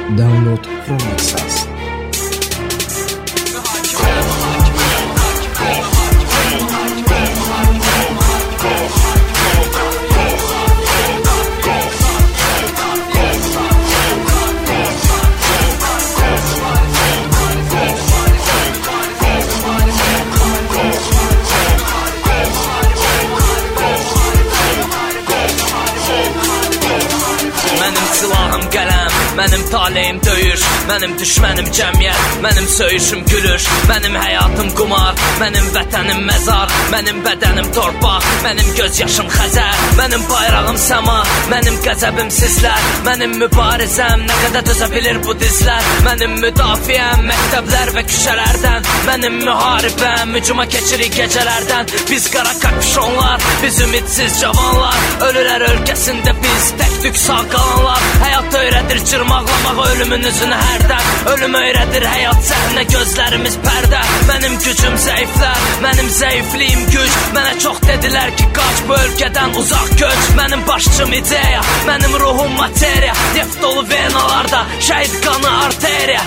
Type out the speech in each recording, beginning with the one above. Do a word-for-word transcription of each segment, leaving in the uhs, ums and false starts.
Download from Nexus. Silahım qələm, mənim taleyim döyüş, mənim düşmənim cəmiyyət, mənim söyüşüm gülüş, mənim həyatım qumar, mənim vətənim məzar, mənim bədənim torpaq, mənim göz yaşım xəzər, mənim bayrağım səma, mənim qəzəbim sizlər, mənim mübarizəm, nə qədər dözə bilir bu dizlər, mənim müdafiəm, məktəblər və küçələrdən, mənim müharibəm, hücuma keçirik gecələrdən, biz qara kapşonlar, biz ümidsiz cavanlar, ölülər ölkəsində biz tək-tük sağ qalanlar. Həyat öyrədir cırmaqlamaq ölümün üzünü hərdən. Ölüm öyrədir həyat səhnə, gözlərimiz pərdə. Mənim gücüm zəiflər, mənim zəifliyim güc. Mənə çox dedilər ki qaç bu ölkədən uzaq köç. Mənim başçım ideya, mənim ruhum materiya. Neft dolu venalarda, şəhid qanı arteriya.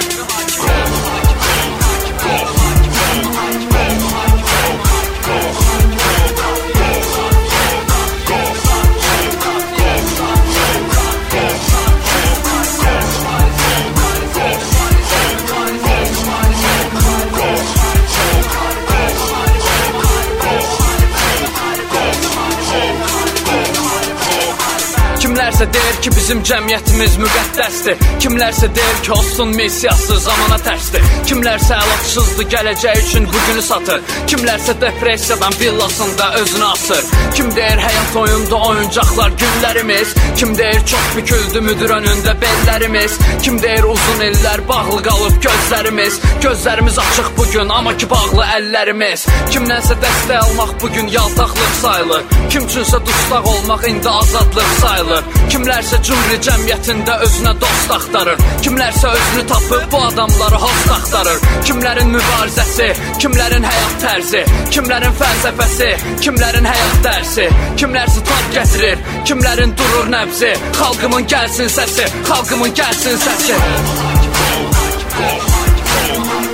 Kimlərsə deyir ki bizim cəmiyyətimiz müqəddəsdir. Kimlərsə deyir ki olsun missiyası zamana tərsdir. Kimlərsə əlatsızdır gələcək üçün bugünü satır. Kimlərsə depressiyadan villasında özünü asır. Kim deyir həyat oyunda oyuncaqlar günlərimiz. Kim deyir çox büküldü müdür önündə bellərimiz. Kim deyir uzun illər bağlı qalıb gözlərimiz. Gözlərimiz açıq bugün amma ki bağlı əllərimiz. Kimdənsə dəstək almaq bugün yaltaqlıq sayılır. Kim üçünsə dustaq olmaq indi azadlıq sayılır. Kimlərsə cümri cəmiyyətində özünə dost axtarır. Kimlərsə özünü tapıb bu adamları host axtarır. Kimlərin mübarizəsi, kimlərin həyat tərzi, kimlərin fəlsəfəsi, kimlərin həyat dərsi. Kimlərsə tab gətirir, kimlərin durur nəbzi. Xalqımın gəlsin səsi, xalqımın gəlsin səsi.